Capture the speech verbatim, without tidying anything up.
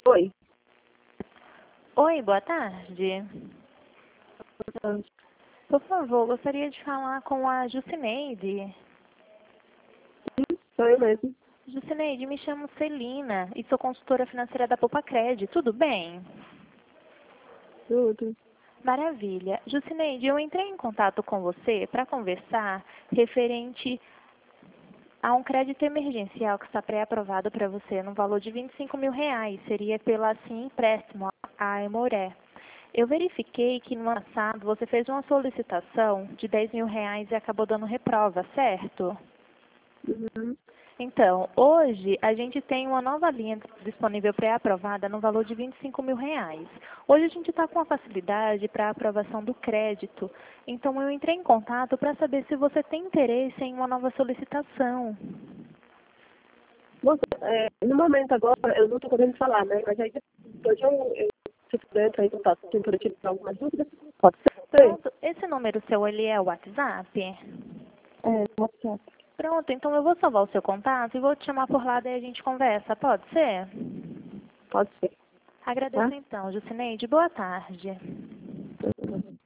Oi. Oi, boa tarde. Por favor, gostaria de falar com a Jucineide. Sou eu mesmo. Jucineide, me chamo Celina e sou consultora financeira da Poupa-Cred. Tudo bem? Tudo. Maravilha. Jucineide, eu entrei em contato com você para conversar referente a um crédito emergencial que está pré-aprovado para você no valor de vinte e cinco mil reais. Seria pela Sim Empréstimo, a Emoré. Eu verifiquei que no ano passado você fez uma solicitação de dez mil reais e acabou dando reprova, certo? Uhum. Então, hoje a gente tem uma nova linha disponível pré-aprovada no valor de vinte e cinco mil reais. Hoje a gente está com a facilidade para a aprovação do crédito. Então eu entrei em contato para saber se você tem interesse em uma nova solicitação. Moça, é, no momento agora, eu não estou podendo falar, né? Mas aí depois eu, eu se puder entrar em contato com quem por tiver alguma dúvida, pode ser? Pronto, esse número seu, ele é o WhatsApp? É, WhatsApp. Pronto, então eu vou salvar o seu contato e vou te chamar por lá, daí a gente conversa, pode ser? Pode ser, Agradeço tá? então, Jucineide. Boa tarde. Uhum.